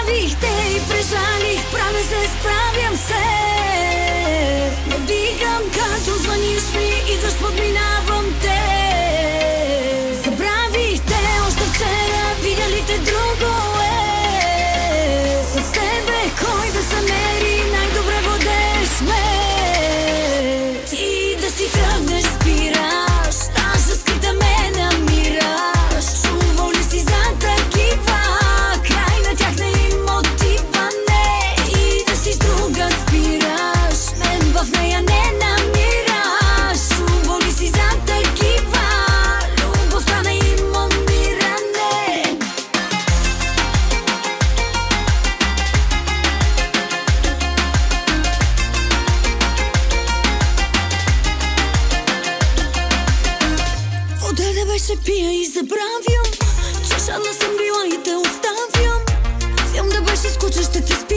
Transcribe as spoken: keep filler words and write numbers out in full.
Забравих те и прежалих, правя се, справям се. Не дигам, като звъниш ми, идваш, подминавам те. Забравих те още вчера, видя ли те друго е. С тебе кой да се мери, най-добре водеш ме. Ти да си тръгнеш, спираш, даже скрита ме намираш. Чувал ли си за такива? Край на тях не им мотива, не. И да си с друга спираш, мен в нея не намираш. Чувал ли си за такива? Любовта не им умира, не. Отделя беше, пия и забравям, че жадна съм била и те оставям. Филм да беше скучен, ще те спя.